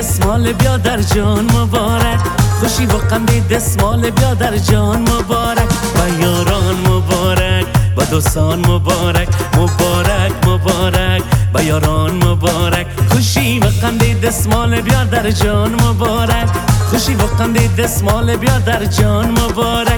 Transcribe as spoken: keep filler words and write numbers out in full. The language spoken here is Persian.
دستمال بیا در جان مبارک، خوشی و خنده دستمال بیا در جان مبارک. و یاران مبارک و دوستان مبارک، مبارک مبارک و یاران مبارک. خوشی و خنده دستمال بیا در جان مبارک، خوشی و خنده دستمال بیا در جان مبارک.